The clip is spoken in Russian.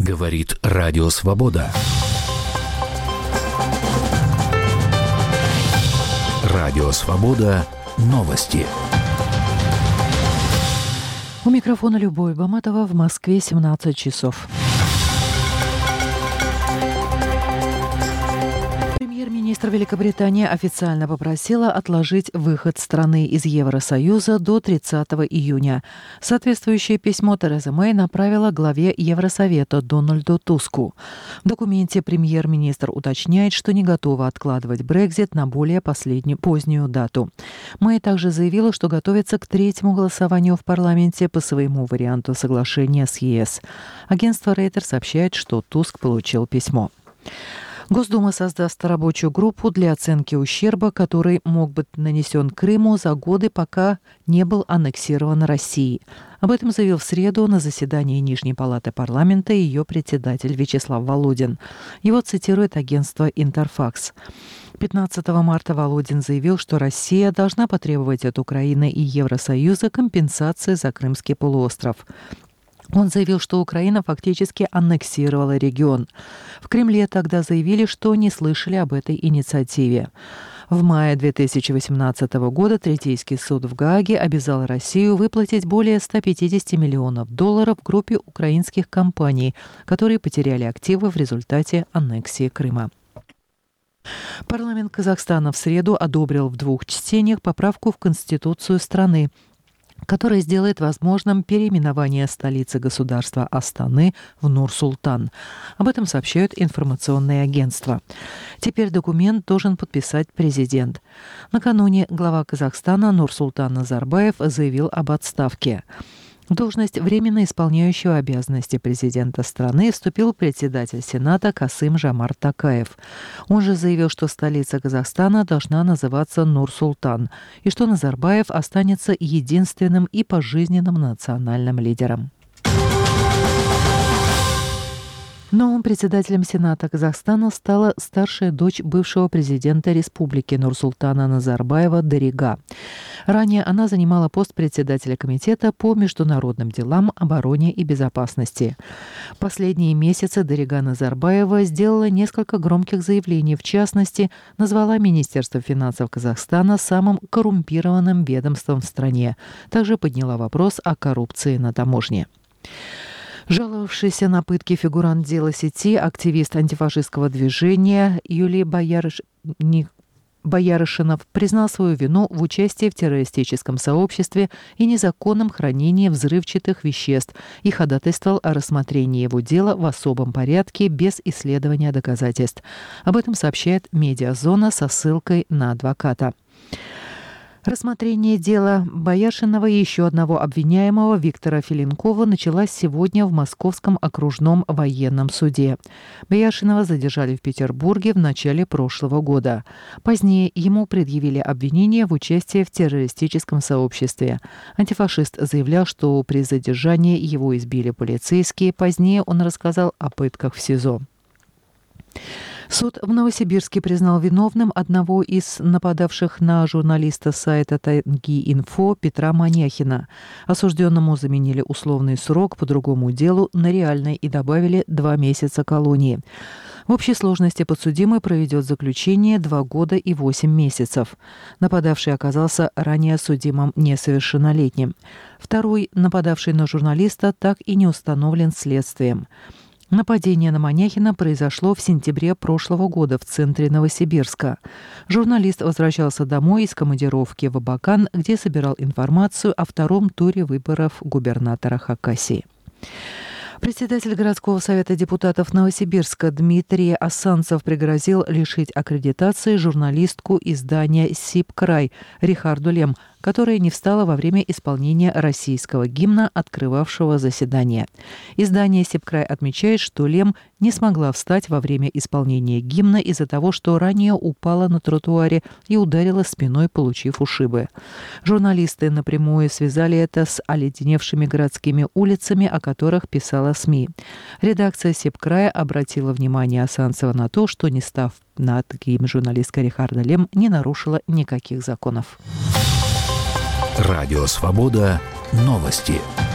Говорит Радио Свобода. Радио Свобода. Новости. У микрофона Любовь Баматова, в Москве 17 часов. Премьер-министр Великобритании официально попросила отложить выход страны из Евросоюза до 30 июня. Соответствующее письмо Тереза Мэй направила главе Евросовета Дональду Туску. В документе премьер-министр уточняет, что не готова откладывать Брексит на более позднюю дату. Мэй также заявила, что готовится к третьему голосованию в парламенте по своему варианту соглашения с ЕС. Агентство Рейтер сообщает, что Туск получил письмо. Госдума создаст рабочую группу для оценки ущерба, который мог быть нанесен Крыму за годы, пока не был аннексирован Россией. Об этом заявил в среду на заседании Нижней палаты парламента ее председатель Вячеслав Володин. Его цитирует агентство «Интерфакс». 15 марта Володин заявил, что Россия должна потребовать от Украины и Евросоюза компенсации за Крымский полуостров. Он заявил, что Украина фактически аннексировала регион. В Кремле тогда заявили, что не слышали об этой инициативе. В мае 2018 года Третейский суд в Гааге обязал Россию выплатить более $150 миллионов группе украинских компаний, которые потеряли активы в результате аннексии Крыма. Парламент Казахстана в среду одобрил в 2 чтениях поправку в Конституцию страны, которая сделает возможным переименование столицы государства Астаны в Нур-Султан. Об этом сообщают информационные агентства. Теперь документ должен подписать президент. Накануне глава Казахстана Нурсултан Назарбаев заявил об отставке. В должность временно исполняющего обязанности президента страны вступил председатель Сената Касым-Жомарт Токаев. Он же заявил, что столица Казахстана должна называться Нур-Султан и что Назарбаев останется единственным и пожизненным национальным лидером. Новым председателем Сената Казахстана стала старшая дочь бывшего президента республики Нурсултана Назарбаева Дарига. Ранее она занимала пост председателя комитета по международным делам, обороне и безопасности. В последние месяцы Дарига Назарбаева сделала несколько громких заявлений. В частности, назвала Министерство финансов Казахстана самым коррумпированным ведомством в стране. Также подняла вопрос о коррупции на таможне. Жаловавшийся на пытки фигурант дела сети, активист антифашистского движения Юлий Боярышинов признал свою вину в участии в террористическом сообществе и незаконном хранении взрывчатых веществ и ходатайствовал о рассмотрении его дела в особом порядке без исследования доказательств. Об этом сообщает «Медиазона» со ссылкой на адвоката. Рассмотрение дела Бояршинова и еще одного обвиняемого Виктора Филинкова началось сегодня в Московском окружном военном суде. Бояршинова задержали в Петербурге в начале прошлого года. Позднее ему предъявили обвинение в участии в террористическом сообществе. Антифашист заявлял, что при задержании его избили полицейские. Позднее он рассказал о пытках в СИЗО. Суд в Новосибирске признал виновным одного из нападавших на журналиста сайта Тайги-Инфо Петра Маняхина. Осужденному заменили условный срок по другому делу на реальный и добавили 2 месяца колонии. В общей сложности подсудимый проведет заключение 2 года и 8 месяцев. Нападавший оказался ранее судимым несовершеннолетним. Второй, нападавший на журналиста, так и не установлен следствием. Нападение на Маняхина произошло в сентябре прошлого года в центре Новосибирска. Журналист возвращался домой из командировки в Абакан, где собирал информацию о втором туре выборов губернатора Хакасии. Председатель городского совета депутатов Новосибирска Дмитрий Асанцев пригрозил лишить аккредитации журналистку издания «Сибкрай» Рихарду Лем, которая не встала во время исполнения российского гимна, открывавшего заседание. Издание «Сибкрай» отмечает, что Лем не смогла встать во время исполнения гимна из-за того, что ранее упала на тротуаре и ударила спиной, получив ушибы. Журналисты напрямую связали это с оледеневшими городскими улицами, о которых писала СМИ. Редакция «Сибкрая» обратила внимание Асанцева на то, что, не став над гимн, журналистка Рихарда Лем не нарушила никаких законов. Радио Свобода. Новости.